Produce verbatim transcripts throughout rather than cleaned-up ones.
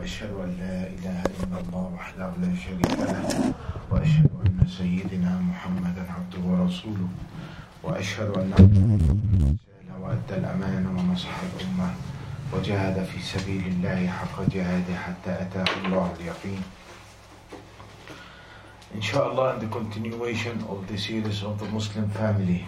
وأشهد أن لا إله إلا الله وحده لا شريك له وأشهد أن سيدنا محمدا عبده ورسوله وأشهد أن محمدا وأدى الأمانة ونصح الأمة وجاهد في سبيل الله حق جهاده حتى أتاه الله اليقين. Inshallah, in the continuation of the series of the Muslim family.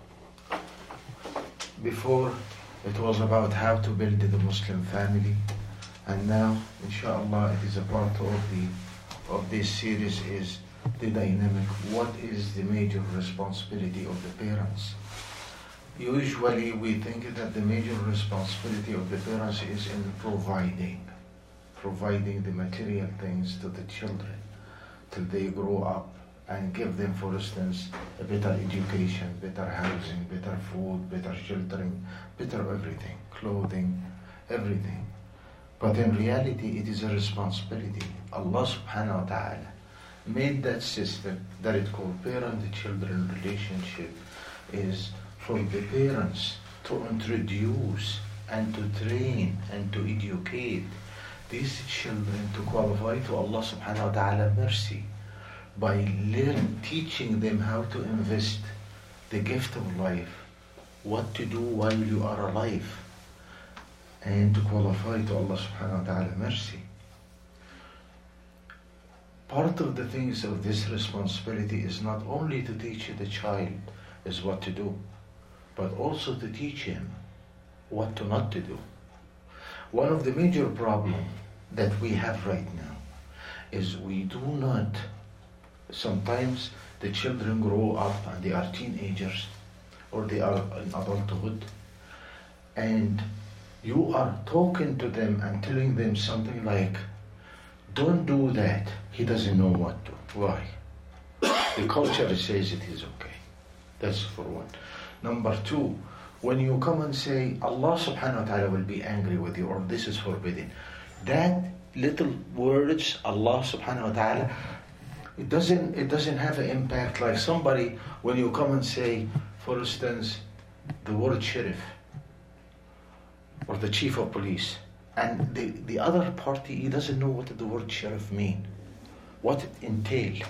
Before, it was about how to build the Muslim family, and now, inshallah, it is a part of the of this series is the dynamic. What is the major responsibility of the parents? Usually, we think that the major responsibility of the parents is in providing, providing the material things to the children till they grow up, and give them, for instance, a better education, better housing, better food, better sheltering, better everything, clothing, everything. But in reality, it is a responsibility. Allah subhanahu wa ta'ala made that system that it called parent-children relationship is for the parents to introduce and to train and to educate these children to qualify to Allah subhanahu wa ta'ala mercy by learn, teaching them how to invest the gift of life, what to do while you are alive, and to qualify to Allah subhanahu wa ta'ala mercy. Part of the things of this responsibility is not only to teach the child is what to do, but also to teach him what to not to do. One of the major problems that we have right now is we do not, sometimes the children grow up and they are teenagers or they are in adulthood, and you are talking to them and telling them something like, don't do that. He doesn't know what to. Why? The culture says it is okay. That's for one. Number two, when you come and say, Allah subhanahu wa ta'ala will be angry with you, or this is forbidden, that little words, Allah subhanahu wa ta'ala, it doesn't, it doesn't have an impact like somebody, when you come and say, for instance, the word sheriff, or the chief of police, and the, the other party, he doesn't know what the word sheriff mean, what it entails.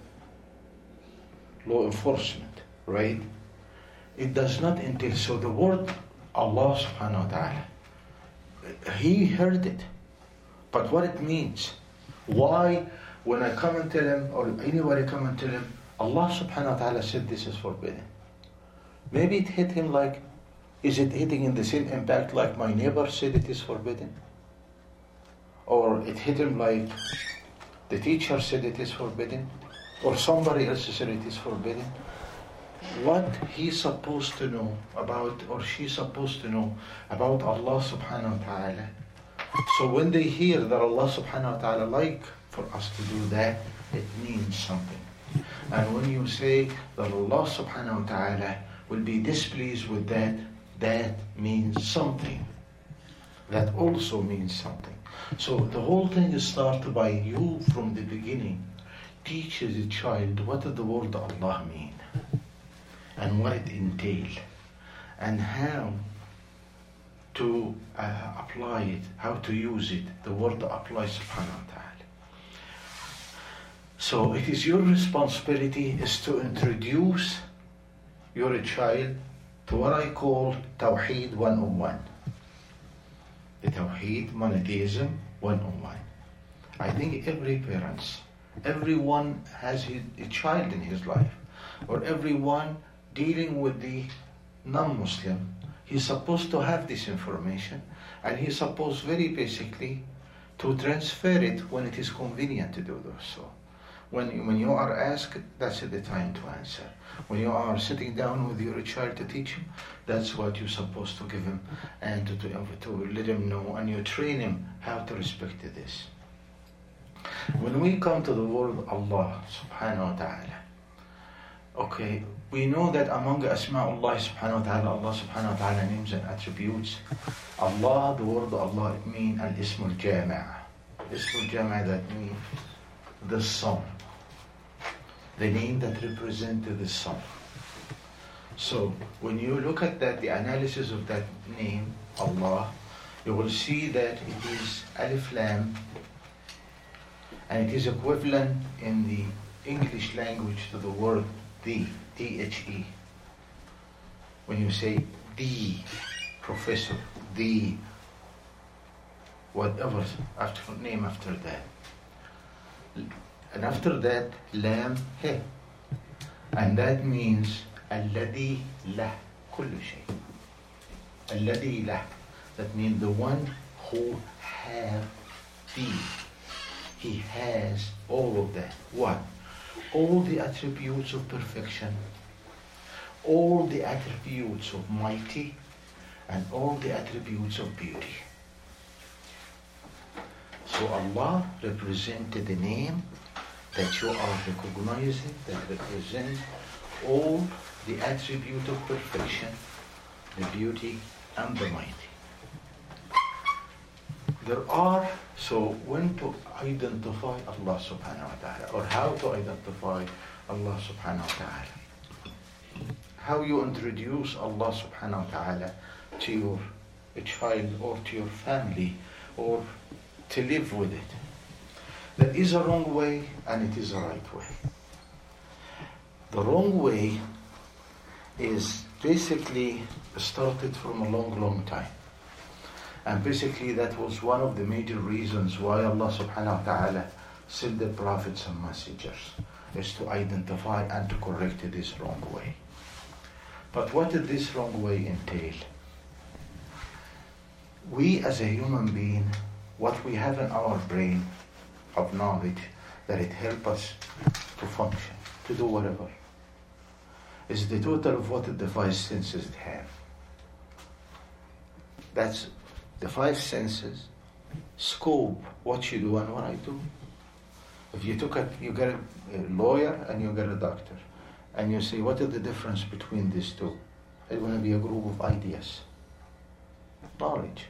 Law enforcement, right? It does not entail. So the word Allah subhanahu wa ta'ala, he heard it, but what it means, why when I come and tell him, or anybody come and tell him, Allah subhanahu wa ta'ala said this is forbidden, maybe it hit him like, is it hitting in the same impact like my neighbor said it is forbidden? Or it hit him like the teacher said it is forbidden? Or somebody else said it is forbidden? What he's supposed to know about, or she's supposed to know about Allah subhanahu wa ta'ala. So when they hear that Allah subhanahu wa ta'ala like for us to do that, it means something. And when you say that Allah subhanahu wa ta'ala will be displeased with that, that means something. That also means something. So the whole thing is started by you from the beginning. Teach the child what does the word Allah mean, and what it entails, and how to uh, apply it, how to use it, the word apply subhanahu wa ta'ala. So it is your responsibility is to introduce your child to what I call Tawheed one oh one. The Tawheed, monotheism one oh one. I think every parents, everyone has his, a child in his life, or everyone dealing with the non-Muslim, he's supposed to have this information, and he's supposed very basically to transfer it when it is convenient to do so. When, when you are asked, that's the time to answer. When you are sitting down with your child to teach him, that's what you're supposed to give him, and to, to, to let him know, and you train him how to respect this. When we come to the word Allah subhanahu wa ta'ala, okay, we know that among Asma'ullah subhanahu wa ta'ala, Allah subhanahu wa ta'ala names and attributes, Allah, the word Allah, it means al-ism al-jami'. Ism al-jami' that means the sum. The name that represents the sum. So when you look at that, the analysis of that name, Allah, you will see that it is Alif Lam And it is equivalent in the English language to the word the, T H E. When you say the professor, the whatever after name after that. And after that, lam he. And that means الذي له كل شيء. الذي له. That means the one who have the. He has all of that. What? All the attributes of perfection, all the attributes of mighty, and all the attributes of beauty. So Allah represented the name that you are recognizing that represent all the attribute of perfection, the beauty, and the mighty. There are, so when to identify Allah subhanahu wa ta'ala, or how to identify Allah subhanahu wa ta'ala. How you introduce Allah subhanahu wa ta'ala to your child or to your family or to live with it. There is a wrong way and it is a right way. The wrong way is basically started from a long, long time. And basically that was one of the major reasons why Allah subhanahu wa ta'ala sent the prophets and messengers, is to identify and to correct this wrong way. But what did this wrong way entail? We as a human being, what we have in our brain of knowledge, that it helps us to function, to do whatever, is the total of what the five senses have. That's the five senses scope what you do and what I do. If you took a, you get a lawyer and you get a doctor, and you say, what is the difference between these two? It's going to be a group of ideas, knowledge.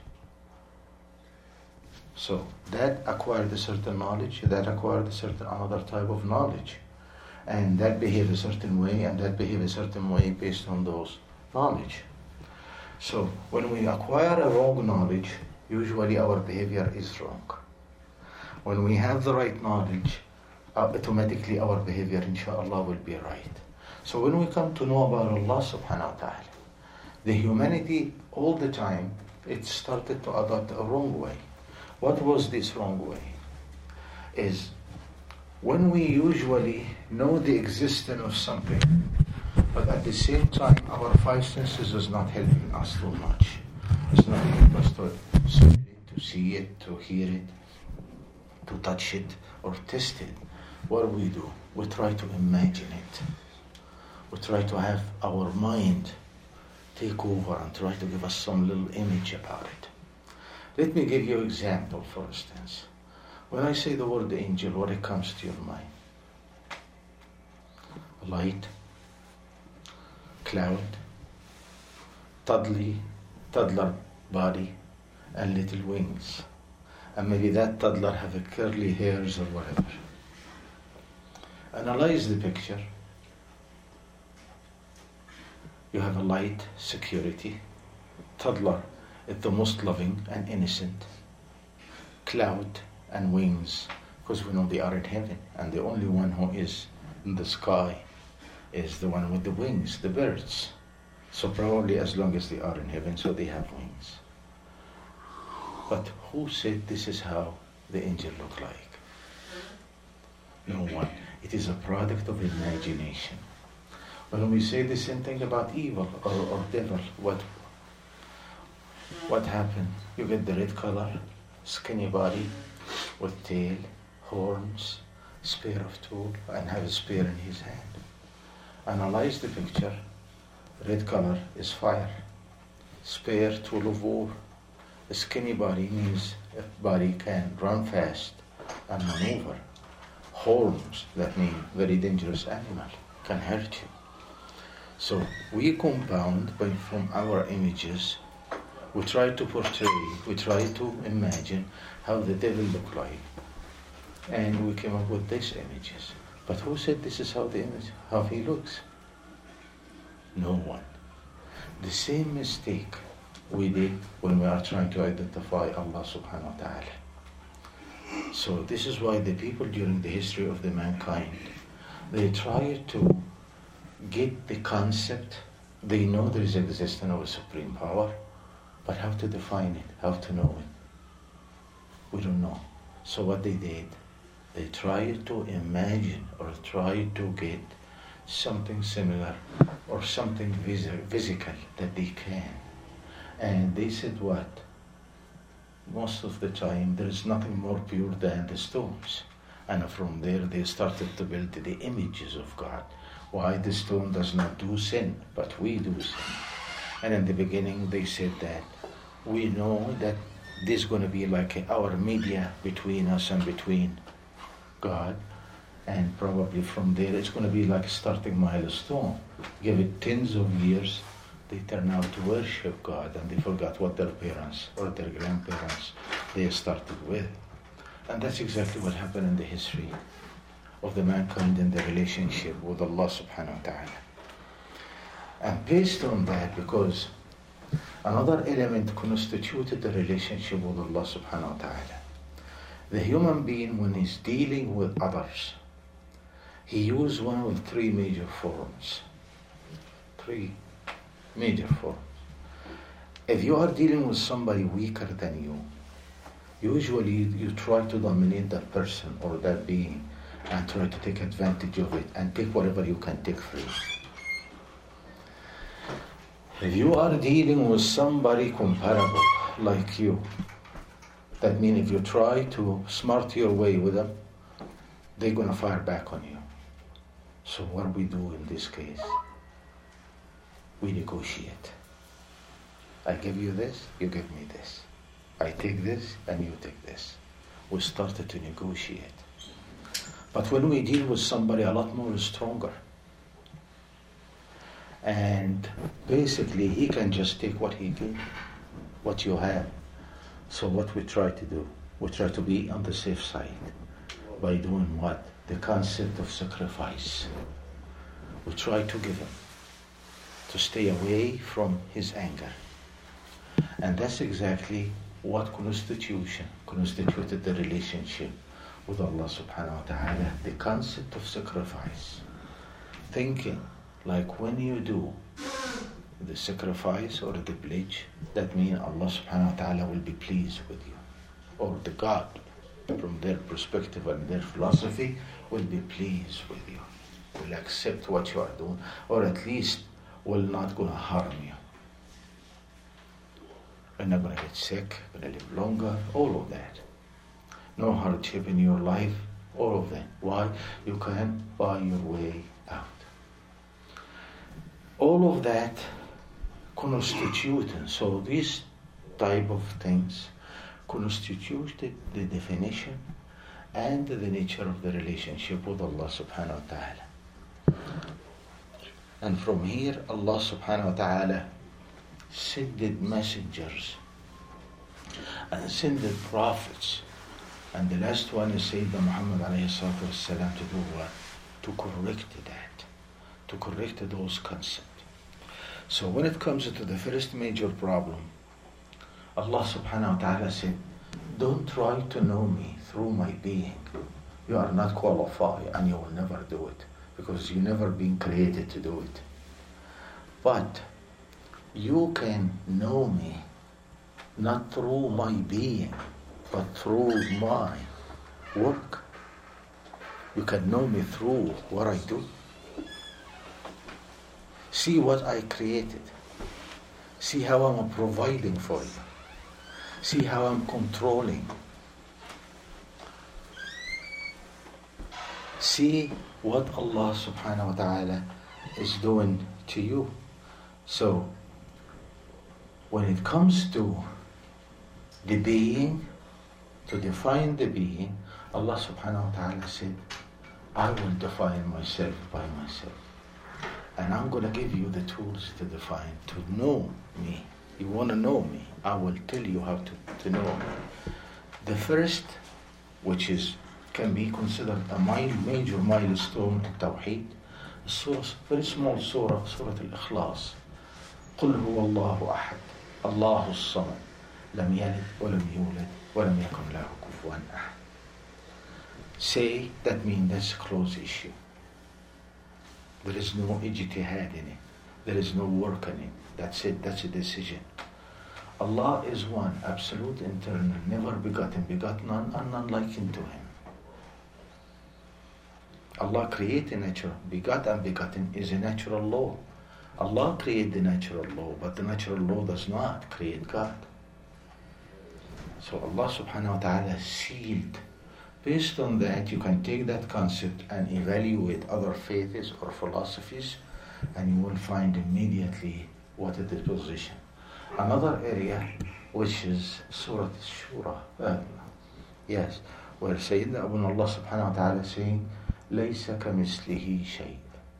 So that acquired a certain knowledge, that acquired a certain another type of knowledge, and that behave a certain way, and that behave a certain way based on those knowledge. So when we acquire a wrong knowledge, usually our behavior is wrong. When we have the right knowledge, automatically our behavior, inshallah, will be right. So when we come to know about Allah subhanahu wa ta'ala, the humanity all the time, it started to adopt a wrong way. What was this wrong way? Is when we usually know the existence of something, but at the same time, our five senses is not helping us too much. It's not helping us to smell it, to see it, to hear it, to touch it, or taste it. What do we do? We try to imagine it. We try to have our mind take over and try to give us some little image about it. Let me give you an example, for instance. When I say the word angel, what it comes to your mind? Light, cloud, toddly, toddler body, and little wings. And maybe that toddler have a curly hairs or whatever. Analyze the picture. You have a light, security. Toddler is the most loving and innocent. Cloud and wings, because we know they are in heaven, and the only one who is in the sky is the one with the wings, the birds. So probably as long as they are in heaven, so they have wings. But who said this is how the angel look like? No one. It is a product of imagination. When we say the same thing about evil or, or devil, what what happened? You get the red color, skinny body, with tail, horns, spear of tool, and have a spear in his hand. Analyze the picture. Red color is fire. Spear, tool of war. A skinny body means a body can run fast and maneuver. Horns, that mean very dangerous animal, can hurt you. So we compound by from our images. We try to portray, we try to imagine how the devil look like. And we came up with these images. But who said this is how the image, how he looks? No one. The same mistake we did when we are trying to identify Allah subhanahu wa ta'ala. So this is why the people during the history of the mankind, they try to get the concept. They know there is existence of a supreme power, but how to define it, how to know it, we don't know. So what they did, they tried to imagine or try to get something similar or something vis- physical that they can. And they said what? Most of the time there is nothing more pure than the stones. And from there they started to build the images of God. Why the stone does not do sin, but we do sin. And in the beginning they said that we know that this is going to be like our media between us and between God. And probably from there it's going to be like a starting milestone. Give it tens of years, they turn out to worship God and they forgot what their parents or their grandparents they started with. And that's exactly what happened in the history of the mankind in the relationship with Allah subhanahu wa ta'ala. And based on that, because another element constituted the relationship with Allah subhanahu wa ta'ala. The human being, when he's dealing with others, he uses one of three major forms. Three major forms. If you are dealing with somebody weaker than you, usually you try to dominate that person or that being and try to take advantage of it and take whatever you can take free. If you are dealing with somebody comparable like you, that means if you try to smart your way with them, they're going to fire back on you. So what we do in this case? We negotiate. I give you this, you give me this. I take this and you take this. We started to negotiate. But when we deal with somebody a lot more stronger, and basically he can just take what he gives, what you have. So what we try to do, we try to be on the safe side by doing what? The concept of sacrifice. We try to give him, to stay away from his anger. And that's exactly what constitution constituted the relationship with Allah subhanahu wa ta'ala, the concept of sacrifice. Thinking like when you do the sacrifice or the pledge, that means Allah subhanahu wa ta'ala will be pleased with you. Or the God, from their perspective and their philosophy, will be pleased with you. Will accept what you are doing, or at least will not going to harm you. You're not going to get sick, going to live longer, all of that. No hardship in your life, all of that. Why? You can buy your way out. All of that constituted, so these type of things constituted the definition and the nature of the relationship with Allah subhanahu wa ta'ala. And from here, Allah subhanahu wa ta'ala sent messengers and sent prophets. And the last one is Sayyidina Muhammad alayhi salatu wasalam to do what? To correct that. To correct those concepts. So when it comes to the first major problem, Allah subhanahu wa ta'ala said, don't try to know me through my being. You are not qualified and you will never do it because you never been created to do it. But you can know me not through my being, but through my work. You can know me through what I do. See what I created. See how I'm providing for you. See how I'm controlling. See what Allah subhanahu wa ta'ala is doing to you. So, when it comes to the being, to define the being, Allah subhanahu wa ta'ala said, I will define myself by myself. And I'm going to give you the tools to define, to know me. You want to know me, I will tell you how to, to know me. The first, which is can be considered a major milestone in Tawheed, a surah, very small surah, Surah Al-Ikhlas. قُلْ هُوَ اللَّهُ أَحَدٌ اللَّهُ الصَّمَدُ لَمْ يَلِدْ وَلَمْ يُولَدْ وَلَمْ يَكُنْ لَهُ كُفُوًا أَحَدٌ. say, that means that's a closed issue. There is no ijtihad in it. There is no work in it. That's it. That's a decision. Allah is one, absolute, eternal, never begotten, begot none, and none likened to Him. Allah created nature. Begot and begotten is a natural law. Allah created the natural law, but the natural law does not create God. So Allah subhanahu wa ta'ala sealed. Based on that, you can take that concept and evaluate other faiths or philosophies, and you will find immediately what is the position. Another area, which is Surah Shura, uh, yes, where Sayyidina Abu Allah subhanahu wa ta'ala is saying, لَيْسَ كَمِثْلِهِ شَيْءٍ.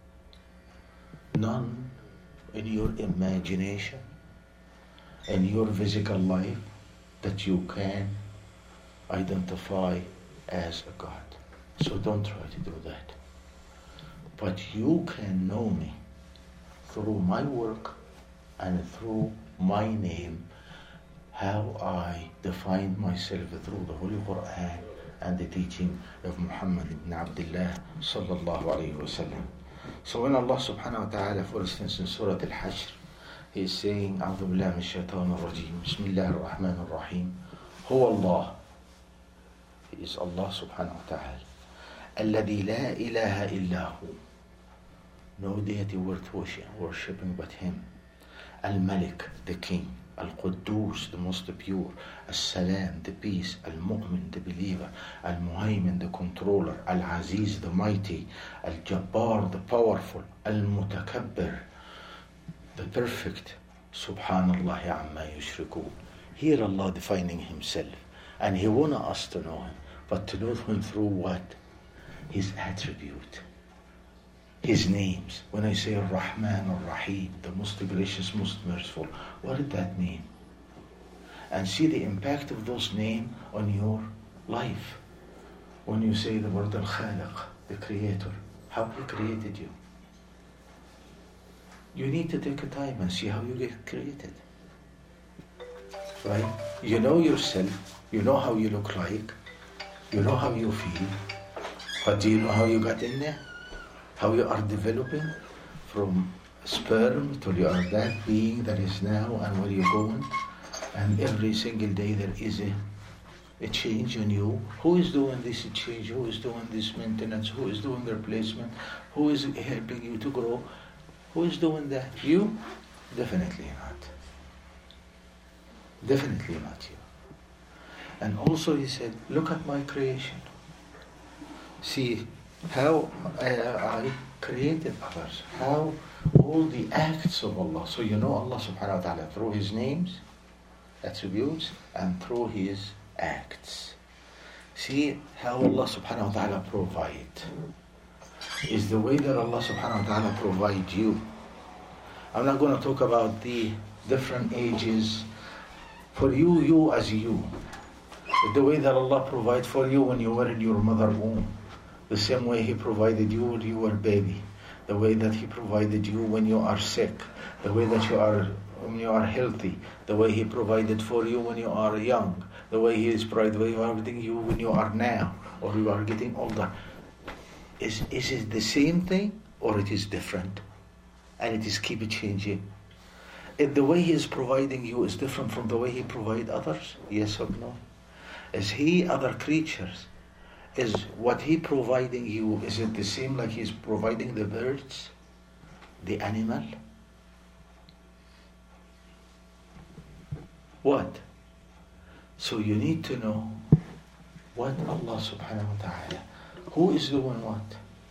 None in your imagination, in your physical life, that you can identify as a God. So don't try to do that. But you can know me through my work and through my name, how I define myself through the Holy Quran and the teaching of Muhammad ibn Abdullah sallallahu alayhi wa sallam. So when Allah subhanahu wa ta'ala, for instance in Surah Al-Hashr, He is saying, أعوذ بالله من الشيطان الرجيم بسم الله الرحمن الرحيم هو الله. He is Allah subhanahu wa ta'ala. الذي لا إله إلا هو. No deity worth worshipping but Him. Al-Malik, the King. Al-Quddus, the most pure. Al-Salam, the peace. Al-Mu'min, the believer. Al-Muhaymin, the controller. Al-Aziz, the mighty. Al-Jabbar, the powerful. Al-Mutakabbir, the perfect. Subhanallah amma yushrikun. Here Allah defining Himself. And He wants us to know Him. But to know Him through what? His attribute. His names. When I say Ar-Rahman, Ar-Rahim, the most gracious, most merciful, what did that mean? And see the impact of those names on your life. When you say the word Al-Khaliq, the Creator, how He created you. You need to take a time and see how you get created. Right? You know yourself, you know how you look like, you know how you feel, but do you know how you got in there? How you are developing from sperm till you are that being that is now and where you're going. And every single day there is a, a change in you. Who is doing this change? Who is doing this maintenance? Who is doing the replacement? Who is helping you to grow? Who is doing that? You? Definitely not. Definitely not you. And also He said, look at my creation. See how I, I created others. How all the acts of Allah. So you know Allah subhanahu wa ta'ala through His names, attributes, and through His acts. See how Allah subhanahu wa ta'ala provide. Is the way that Allah subhanahu wa ta'ala provide you. I'm not going to talk about the different ages. For you, you as you. The way that Allah provides for you when you were in your mother's womb. The same way He provided you when you were a baby. The way that He provided you when you are sick. The way that you are when you are healthy. The way He provided for you when you are young. The way He is providing everything you when you are now. Or you are getting older. Is, is it the same thing or it is different? And it is keep changing. If the way He is providing you is different from the way He provides others, yes or no? Is He other creatures? Is what He providing you, is it the same like He's providing the birds, the animal? What? So you need to know what Allah subhanahu wa ta'ala, who is doing what?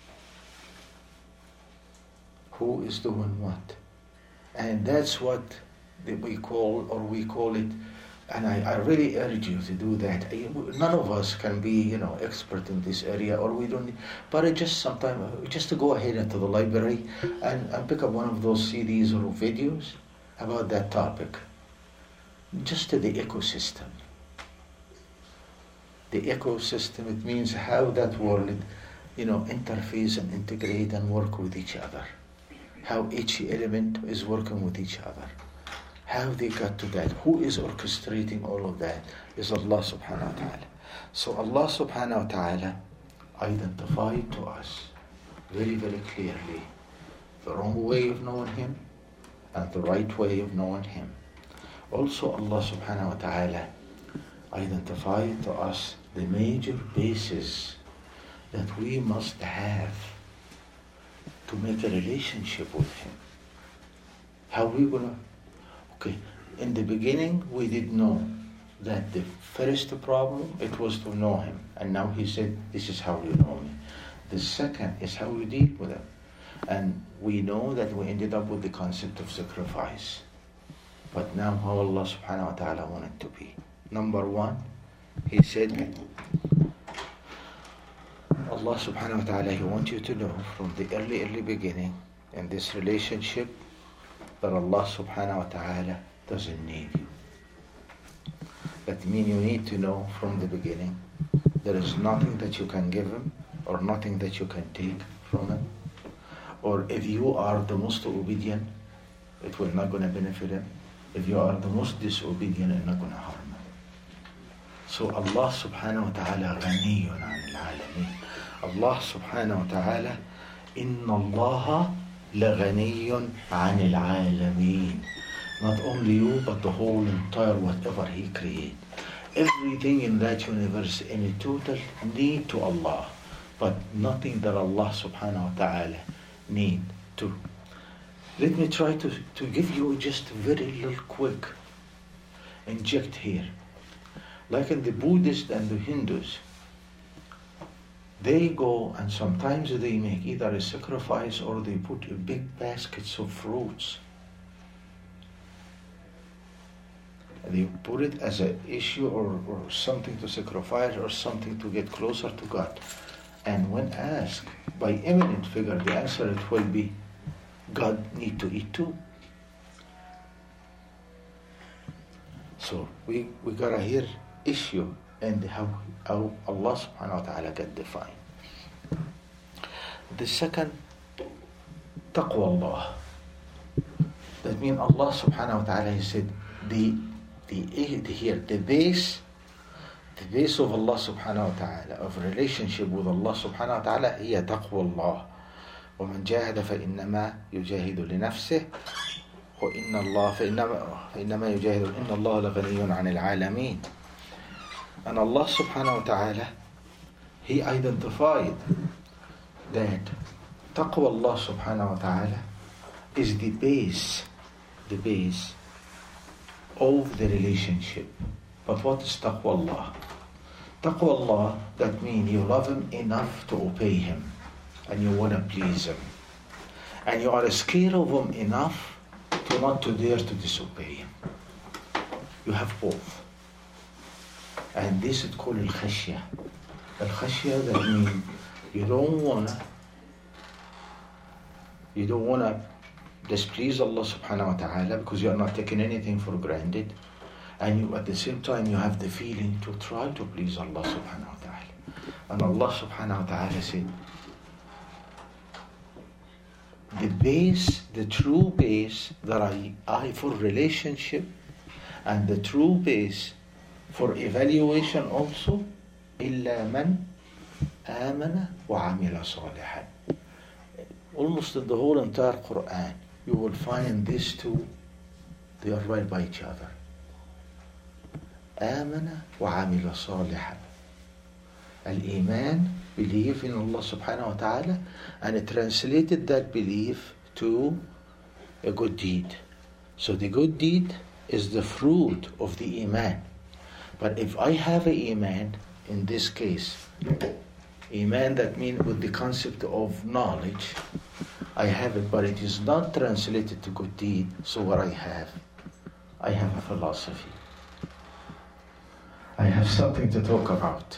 Who is doing what? And that's what we call, or we call it, and I, I really urge you to do that. None of us can be, you know, expert in this area, or we don't, but it just sometimes, just to go ahead into the library and, and pick up one of those C Ds or videos about that topic. Just to the ecosystem. The ecosystem, it means how that world, you know, interface and integrate and work with each other. How each element is working with each other. How they got to that. Who is orchestrating all of that is Allah subhanahu wa ta'ala. So Allah subhanahu wa ta'ala identified to us very, very clearly the wrong way of knowing Him and the right way of knowing Him. Also, Allah subhanahu wa ta'ala identified to us the major basis that we must have to make a relationship with Him. How we gonna? Okay, in the beginning we did know that the first problem, it was to know Him. And now He said, this is how you know me. The second is how you deal with Him. And we know that we ended up with the concept of sacrifice. But now how Allah subhanahu wa ta'ala wanted to be. Number one, He said, Allah subhanahu wa ta'ala, He wants you to know from the early, early beginning in this relationship that Allah subhanahu wa ta'ala doesn't need you. That means you need to know from the beginning there is nothing that you can give Him or nothing that you can take from Him. Or if you are the most obedient, it will not going to benefit Him. If you are the most disobedient, it's not going to harm Him. So Allah subhanahu wa ta'ala ghaniyun 'anil 'alamin. Allah subhanahu wa ta'ala, inna Allah laghaniyun 'anil 'alamin. Not only you, but the whole entire whatever He created. Everything in that universe in a total need to Allah, but nothing that Allah subhanahu wa ta'ala need to. Let me try to, to give you just a very little quick inject here. Like in the Buddhists and the Hindus, they go and sometimes they make either a sacrifice or they put a big baskets of fruits. They put it as an issue or, or something to sacrifice or something to get closer to God. And when asked by eminent figure, the answer it will be, God need to eat too. So we, we got a here issue and how, how Allah subhanahu wa ta'ala got defined. The second, taqwa Allah. That means Allah subhanahu wa ta'ala, He said, the The, the here, the base, the base of Allah subhanahu wa ta'ala, of relationship with Allah subhanahu wa ta'ala, هي تقوى الله. ومن جاهد فإنما يجاهد لنفسه وإن الله فإنما فإنما يجاهد إن الله لغني عن العالمين. And Allah subhanahu wa ta'ala, He identified that taqwa Allah subhanahu wa ta'ala is the base, the base of the relationship. But what is taqwa Allah? Taqwa Allah, that means you love Him enough to obey Him and you want to please Him. And you are scared of Him enough to not to dare to disobey Him. You have both. And this is called al-khashya. Al-khashya, that means you don't want to you don't want to displease Allah subhanahu wa ta'ala because you are not taking anything for granted, and you at the same time you have the feeling to try to please Allah subhanahu wa ta'ala. And Allah subhanahu wa ta'ala said, the base, the true base that I, I for relationship and the true base for evaluation also, إِلَّا مَنْ آمَنَ وَعَمِلَ صَالِحًا. Almost in the whole entire Quran, you will find these two, they are right by each other. آمن وعمل صالحا. Al-Iman, believe in Allah subhanahu wa ta'ala, and it translated that belief to a good deed. So the good deed is the fruit of the Iman. But if I have a Iman, in this case, Iman that means with the concept of knowledge, I have it, but it is not translated to good deed. So what I have? I have a philosophy. I have something to talk about.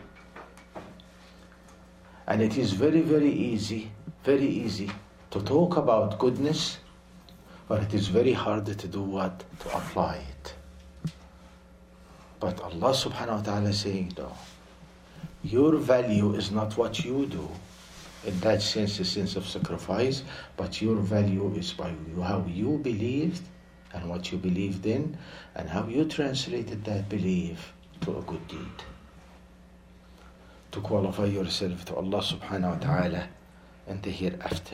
And it is very, very easy, very easy to talk about goodness, but it is very hard to do what? To apply it. But Allah subhanahu wa ta'ala is saying, no, your value is not what you do, in that sense, the sense of sacrifice, but your value is by how you believed and what you believed in and how you translated that belief to a good deed. to qualify yourself to Allah subhanahu wa ta'ala in the hereafter.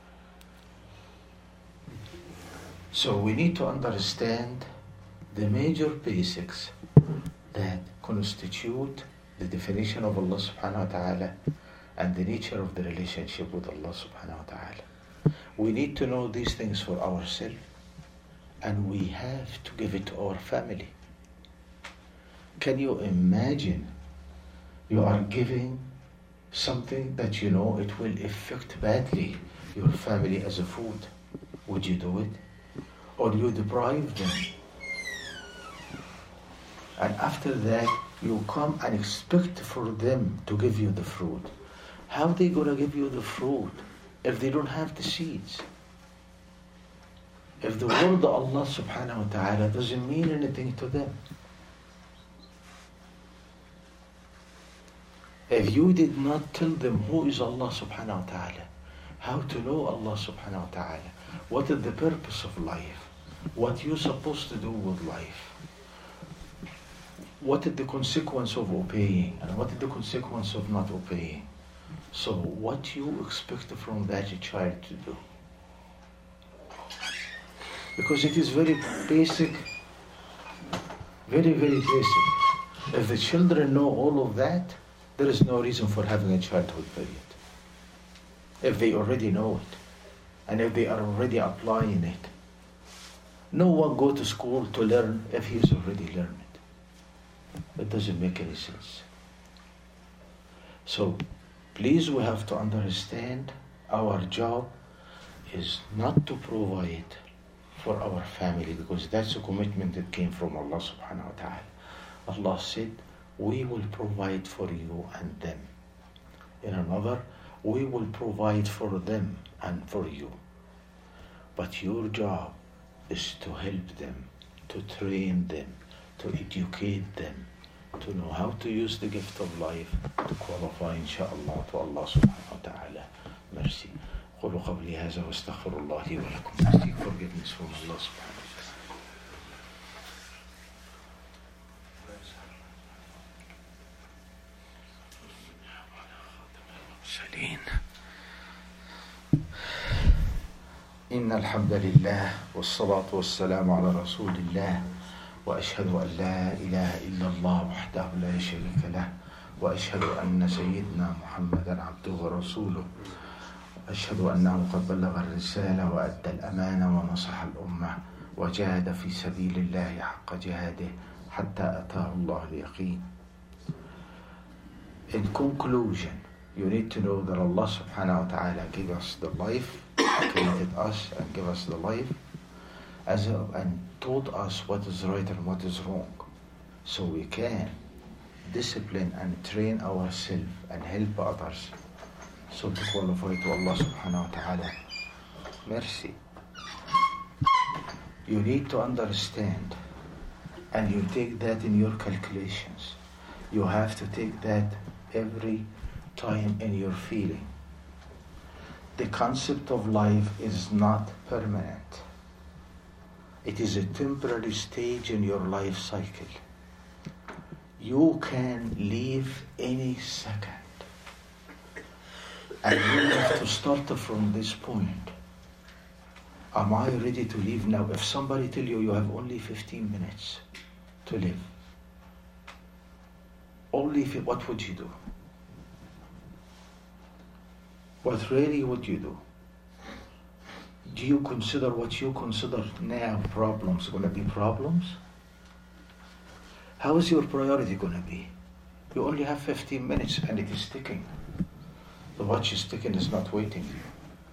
So we need to understand the major basics that constitute the definition of Allah subhanahu wa ta'ala and the nature of the relationship with Allah subhanahu wa ta'ala. We need to know these things for ourselves, and we have to give it to our family. Can you imagine you are giving something that you know it will affect badly your family as a food? Would you do it? Or you deprive them? And after that, you come and expect for them to give you the fruit. How are they going to give you the fruit if they don't have the seeds? If the word of Allah subhanahu wa ta'ala doesn't mean anything to them. If you did not tell them who is Allah subhanahu wa ta'ala, how to know Allah subhanahu wa ta'ala, what is the purpose of life, what you're supposed to do with life, what is the consequence of obeying and what is the consequence of not obeying. So what you expect from that child to do? Because it is very basic, very, very basic. If the children know all of that, there is no reason for having a childhood period. If they already know it, and if they are already applying it. No one go to school to learn if he has already learned it. It doesn't make any sense. So, please, we have to understand our job is not to provide for our family, because that's a commitment that came from Allah subhanahu wa ta'ala. Allah said, we will provide for you and them. In another, we will provide for them and for you. But your job is to help them, to train them, to educate them, to know how to use the gift of life to qualify inshallah to Allah subhanahu wa ta'ala. Mercy. قولوا قولي هذا واستغفر الله لي ولكم. I seek forgiveness from Allah subhanahu wa ta'ala. إن الحمد لله والصلاة والسلام على رسول الله وأشهد أن لا إله إلا الله وحده لا شريك له وأشهد أن سيدنا محمدا عبده ورسوله أشهد أنه قد بلغ الرسالة وأدى الأمانة ونصح الأمة وجاهد في سبيل الله حق جهاده حتى أتاه الله اليقين. In conclusion, you need to know that Allah subhanahu wa ta'ala gave us the life, created us and gave us the life, as a, and taught us what is right and what is wrong, so we can discipline and train ourselves and help others, so to qualify to Allah subhanahu wa ta'ala mercy. You need to understand, and you take that in your calculations. You have to take that every time in your feeling. The concept of life is not permanent. It is a temporary stage in your life cycle. You can leave any second. And you have to start from this point. Am I ready to leave now? If somebody tell you you have only fifteen minutes to live, only if, what would you do? What really would you do? Do you consider what you consider now problems going to be problems? How is your priority going to be? You only have fifteen minutes and it is ticking. The watch is ticking, is not waiting for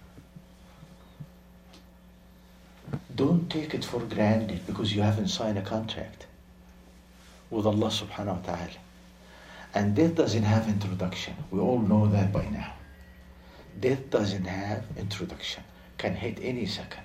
you. Don't take it for granted because you haven't signed a contract with Allah subhanahu wa ta'ala. And death doesn't have introduction. We all know that by now. Death doesn't have introduction. Can hit any second.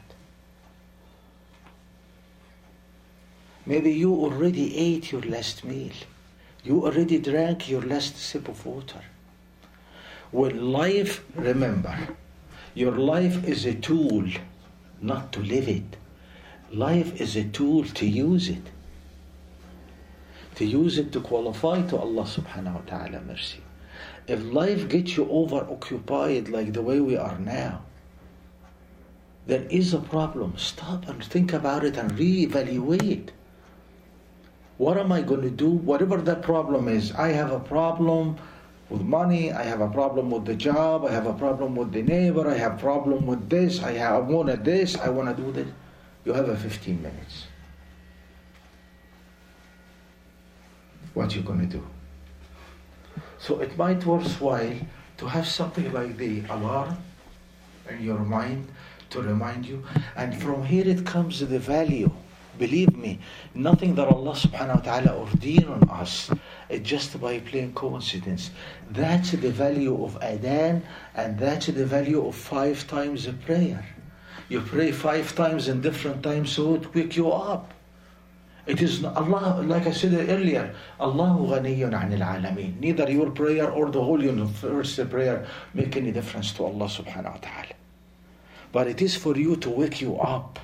Maybe you already ate your last meal. You already drank your last sip of water. When life, remember, your life is a tool, not to live it. Life is a tool to use it. To use it to qualify to Allah subhanahu wa ta'ala mercy. If life gets you over-occupied like the way we are now, there is a problem. Stop and think about it and reevaluate. What am I going to do? Whatever that problem is, I have a problem with money, I have a problem with the job, I have a problem with the neighbor, I have a problem with this, I have wanted this, I want to do this. You have a fifteen minutes. What you going to do? So it might be worthwhile to have something like the alarm in your mind to remind you. And from here it comes the value. Believe me, nothing that Allah subhanahu wa ta'ala ordained on us is just by plain coincidence. That's the value of adhan, and that's the value of five times a prayer. You pray five times in different times so it wake you up. It is not, Allah, like I said earlier, Allahu ghaniyyun 'anil 'alamin. Neither your prayer or the whole universe prayer make any difference to Allah subhanahu wa ta'ala. But it is for you to wake you up.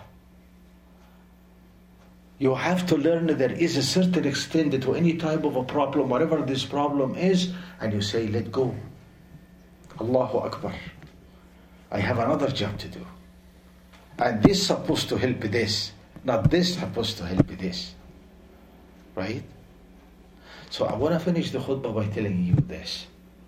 You have to learn that there is a certain extent to any type of a problem, whatever this problem is, and you say, let go. Allahu Akbar. I have another job to do. And this is supposed to help this. Not this supposed to help this. Right? So I want to finish the khutbah by telling you this.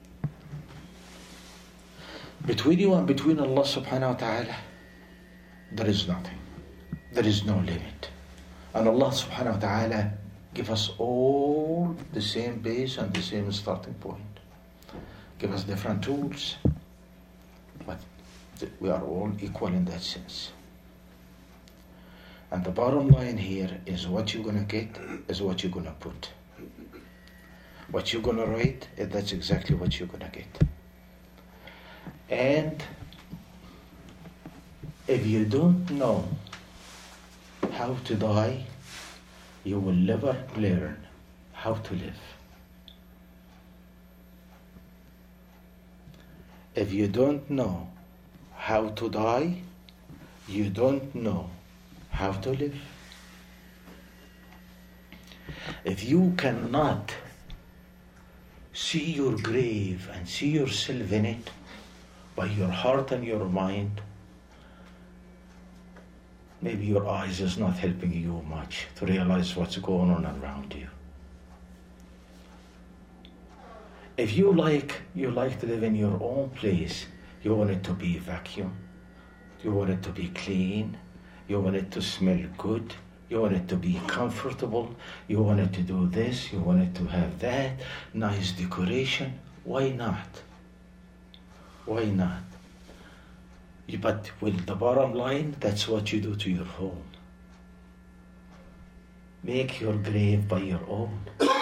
Between you and between Allah subhanahu wa ta'ala, there is nothing. There is no limit. And Allah subhanahu wa ta'ala give us all the same base and the same starting point. Give us different tools. But we are all equal in that sense. And the bottom line here is what you're going to get is what you're going to put. What you're going to write, that's exactly what you're going to get. And if you don't know how to die, you will never learn how to live. If you don't know how to die, you don't know how to live. If you cannot see your grave and see yourself in it by your heart and your mind, maybe your eyes is not helping you much to realize what's going on around you. If you like you like to live in your own place, you want it to be vacuum, you want it to be clean, you want it to smell good, you want it to be comfortable, you want it to do this, you want it to have that, nice decoration. Why not? Why not? But with the bottom line, that's what you do to your home. Make your grave by your own.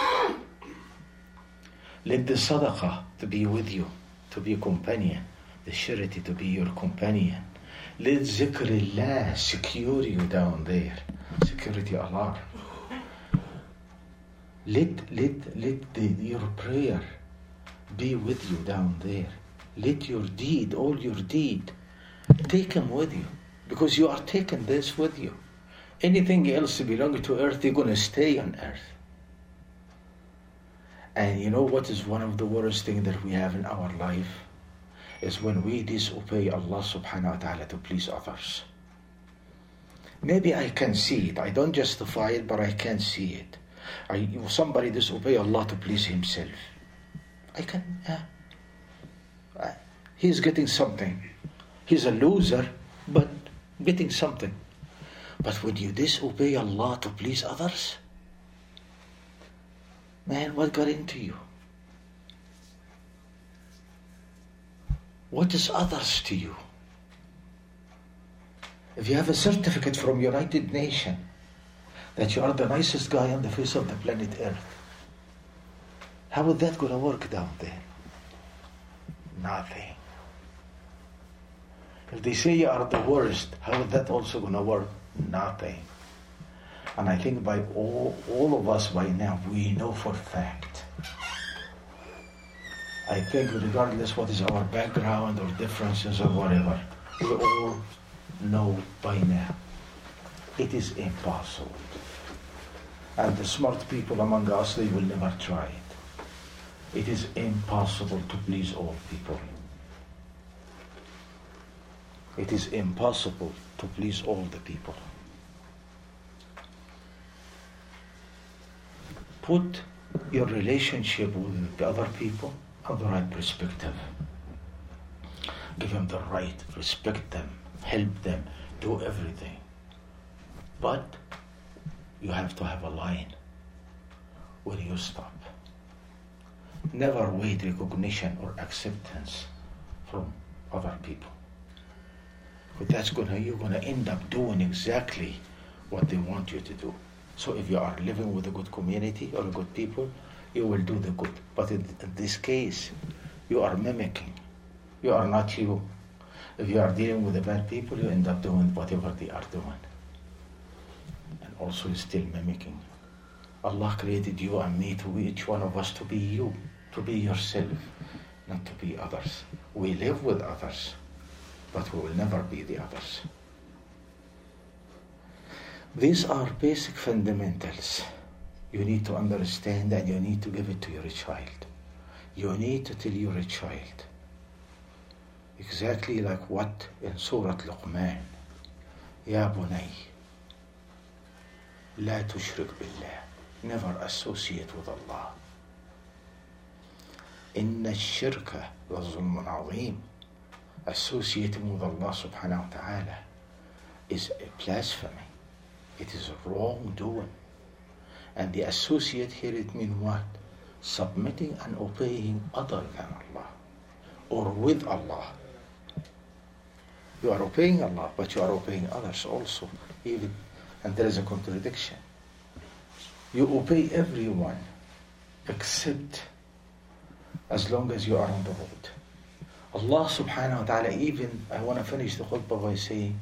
Let the sadaqah to be with you, to be a companion. The charity to be your companion. Let zikrillah secure you down there. Security alarm. Let, let, let the, your prayer be with you down there. Let your deed, all your deed, take them with you, because you are taking this with you. Anything else belonging to earth, they're going to stay on earth. And you know what is one of the worst things that we have in our life? Is when we disobey Allah subhanahu wa ta'ala to please others. Maybe I can see it. I don't justify it, but I can see it. I, somebody disobey Allah to please himself. I can, yeah. Uh, he's getting something. He's a loser, but getting something. But when you disobey Allah to please others, man, what got into you? What is others to you? If you have a certificate from United Nations that you are the nicest guy on the face of the planet Earth, how is that going to work down there? Nothing. If they say you are the worst, how is that also going to work? Nothing. And I think by all, all of us by now, we know for fact. I think regardless what is our background or differences or whatever, we all know by now. It is impossible. And the smart people among us, they will never try it. It is impossible to please all people. It is impossible to please all the people. Put your relationship with the other people on the right perspective. Give them the right, respect them, help them, do everything. But you have to have a line where you stop. Never wait recognition or acceptance from other people. But that's gonna, you're gonna end up doing exactly what they want you to do. So if you are living with a good community or a good people, you will do the good. But in, in this case, you are mimicking. You are not you. If you are dealing with the bad people, you end up doing whatever they are doing. And also you're still mimicking. Allah created you and me, to each one of us, to be you, to be yourself, not to be others. We live with others, but we will never be the others. These are basic fundamentals you need to understand, and you need to give it to your child. You need to tell your child exactly like what in Surah Luqman, Ya bunay, la tushrik billah, never associate with Allah. Inna ash-shirka la zulmun azim. Associating with Allah subhanahu wa ta'ala is a blasphemy. It is wrongdoing. And the associate here, it means what? Submitting and obeying other than Allah, or with Allah. You are obeying Allah, but you are obeying others also, even, and there is a contradiction. You obey everyone except as long as you are on the road. Allah subhanahu wa ta'ala, even, I want to finish the khutbah by saying,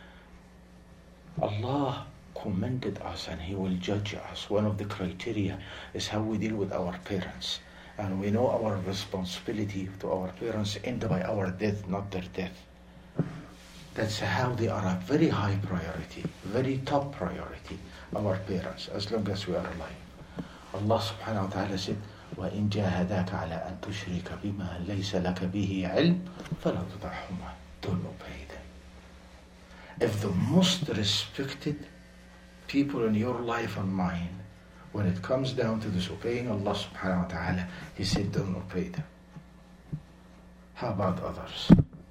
Allah commended us and He will judge us. One of the criteria is how we deal with our parents. And we know our responsibility to our parents end by our death, not their death. That's how they are a very high priority, very top priority, our parents, as long as we are alive. Allah subhanahu wa ta'ala said, وَإِن جَاهَدَاكَ عَلَىٰ أَن تُشْرِكَ بِمَا لَيْسَ لَكَ بِهِ عِلْمٍ فَلَا تُطِعْهُمَا. Don't obey them. If the most respected people in your life and mine, when it comes down to disobeying Allah subhanahu wa ta'ala, He said, don't obey them. How about others?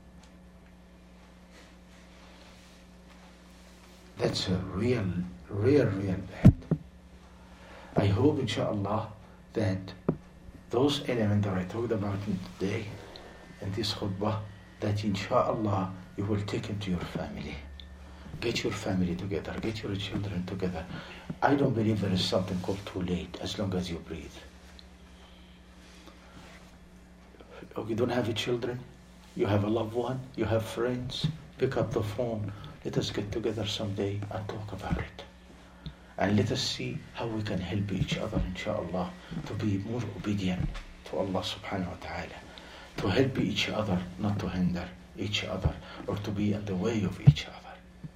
That's a real, real, real bad. I hope, inshallah, that those elements that I talked about today in this khutbah, that inshallah you will take into your family. Get your family together, get your children together. I don't believe there is something called too late, as long as you breathe. Oh, you don't have a children, you have a loved one, you have friends, pick up the phone. Let us get together someday and talk about it. And let us see how we can help each other, inshallah, to be more obedient to Allah subhanahu wa ta'ala. To help each other, not to hinder each other, or to be in the way of each other.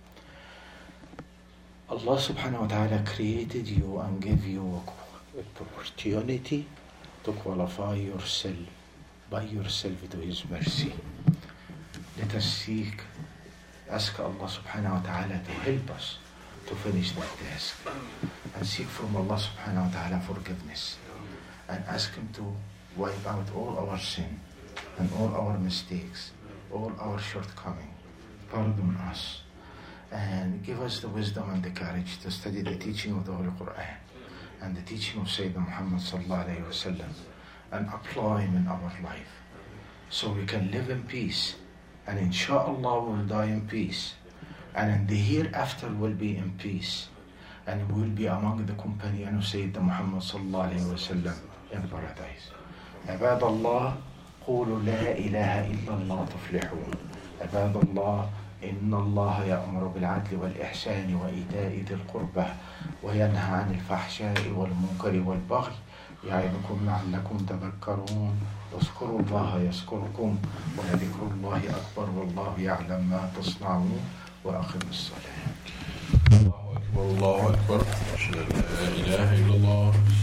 Allah subhanahu wa ta'ala created you and gave you an opportunity to qualify yourself by yourself to His mercy. Let us seek, ask Allah subhanahu wa ta'ala to help us to finish that task, and seek from Allah subhanahu wa ta'ala forgiveness, and ask Him to wipe out all our sin and all our mistakes, all our shortcomings, pardon us, and give us the wisdom and the courage to study the teaching of the Holy Quran and the teaching of Sayyidina Muhammad sallallahu alayhi wa sallam, and apply them in our life, so we can live in peace, and inshallah we'll die in peace, and in the hereafter we'll be in peace, and we'll be among the companion of Sayyidina Muhammad sallallahu alayhi wa sallam in paradise. عباد الله قولوا لا إله إلا الله تفلحون. عباد الله إن الله يأمر بالعدل والإحسان وإيتاء ذي القربى وينهى عن الفحشاء والمنكر والبغي يعظكم لعلكم تذكرون. اذكروا الله يذكركم ولذكر الله أكبر والله يعلم ما تصنعون. وأقم الصلاة. الله أكبر الله أكبر أشهد أن لا إله إلا الله